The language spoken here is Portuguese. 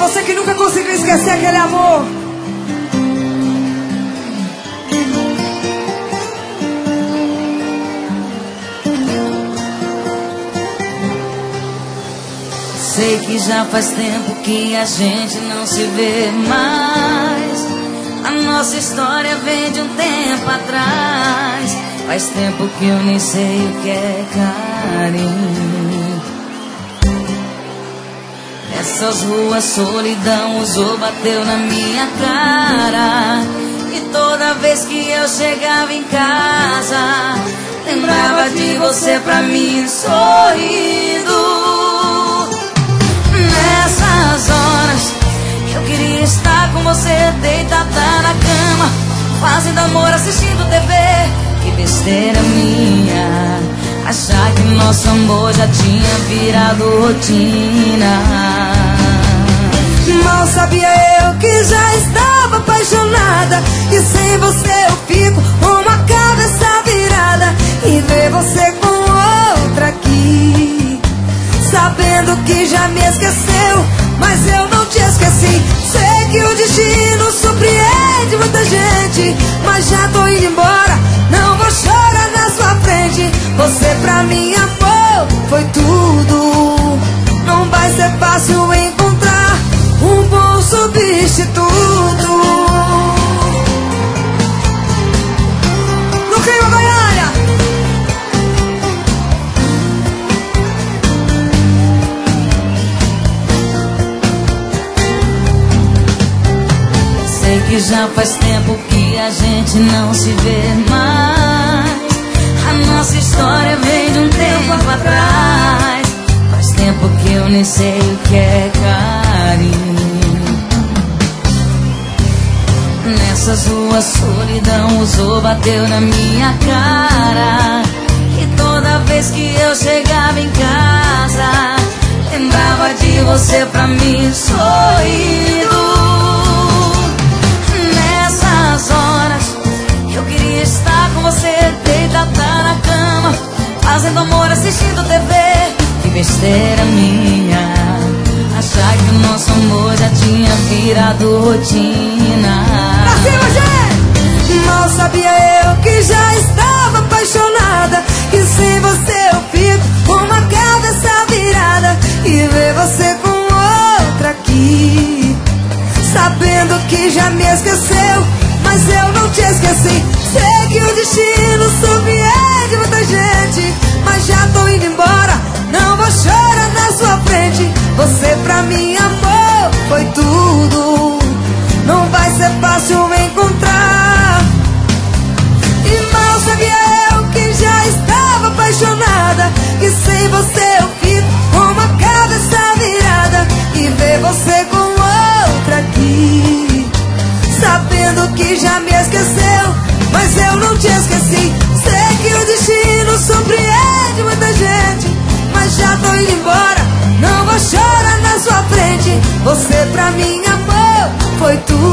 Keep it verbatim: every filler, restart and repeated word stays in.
você que nunca conseguiu esquecer aquele amor. Sei que já faz tempo que a gente não se vê mais. A nossa história vem de um tempo atrás. Faz tempo que eu nem sei o que é carinho. Essas ruas, solidão usou, bateu na minha cara. E toda vez que eu chegava em casa, lembrava de você pra mim sorrindo. Nessas horas eu queria estar com você, deitada na cama, fazendo amor, assistindo T V. Que besteira minha, achar que nosso amor já tinha virado rotina. Mal sabia eu que já estava apaixonada, e sem você eu fico com uma cabeça virada. E ver você com outra aqui, sabendo que já me esqueceu, mas eu não te esqueci. Sei que o destino surpreende muita gente, mas já tô indo embora, não vou chorar na sua frente. Você pra mim, amor, foi tudo. Não vai ser fácil encontrar um bom substituto. No clima, Goiânia! Sei que já faz tempo que a gente não se vê mais. A nossa história vem de um tempo atrás. Faz tempo que eu nem sei o que é carinho. Nessas ruas, solidão usou, bateu na minha cara. E toda vez que eu chegava em casa, lembrava de você pra mim sorrindo. Nessas horas eu queria estar com você, deitada na cama, fazendo amor, assistindo T V. Que besteira minha, achar que o nosso amor já tinha virado rotina. Pra cima, gente! Mal sabia eu que já estava apaixonada, e sem você eu fico com uma cabeça virada. E ver você com outra aqui, sabendo que já me esqueceu, mas eu não te esqueci. Sei que o destino surpreende muita gente, mas já tô indo embora, não vou chorar na sua frente. Você pra mim, amor, foi tudo. Não vai ser fácil encontrar. E mal sabia eu que já estava apaixonada, e sem você eu fico com uma cabeça virada. E ver você com outra aqui, sabendo que já me esqueceu, mas eu não te esqueci. Sei que o destino surpreende muita gente, mas já tô indo embora, não vou chorar na sua frente. Você pra mim, amor, foi tudo.